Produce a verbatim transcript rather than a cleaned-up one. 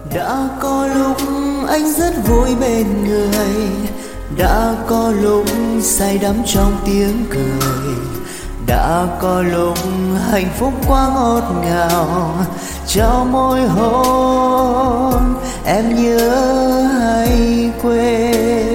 Đã có lúc anh rất vui bên người, đã có lúc say đắm trong tiếng cười, đã có lúc hạnh phúc quá ngọt ngào. Cho môi hôn em nhớ hay quên,